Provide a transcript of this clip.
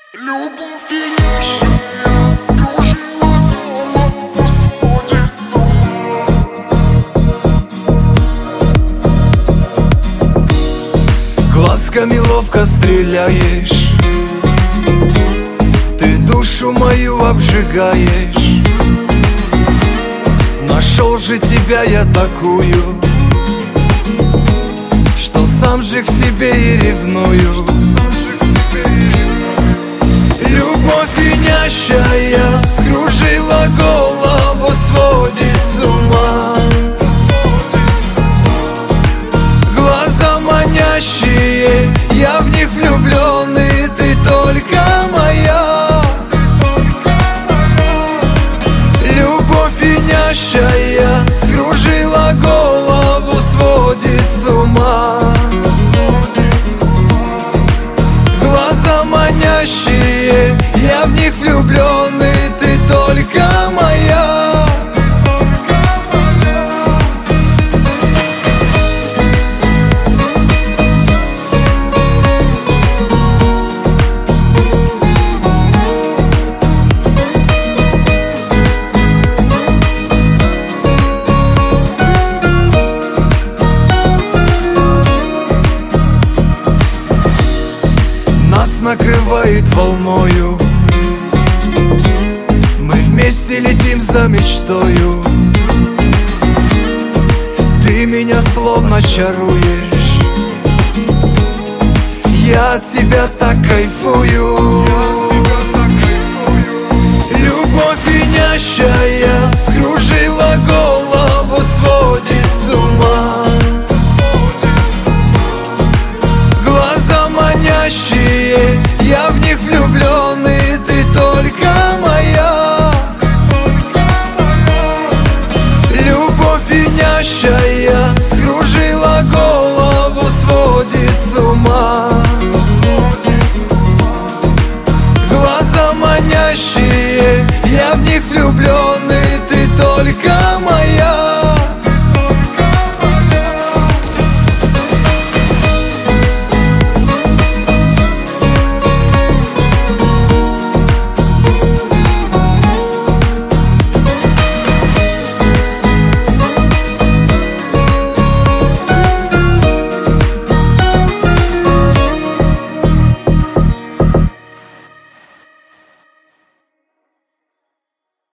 Любовь и нежная скружила голову, сводит с ума. Глазками ловко стреляешь, ты душу мою обжигаешь. Нашел же тебя я такую, что сам же к себе и ревную. Любовь винящая скружила голову, сводит с ума. Глаза манящие, я в них влюбленный, ты только моя. Любовь винящая скружила голову, сводит с ума. Глаза манящие, я в них влюбленный, ты только моя. Нас накрывает волною, мы вместе летим за мечтою. Ты меня словно чаруешь, я от тебя так кайфую.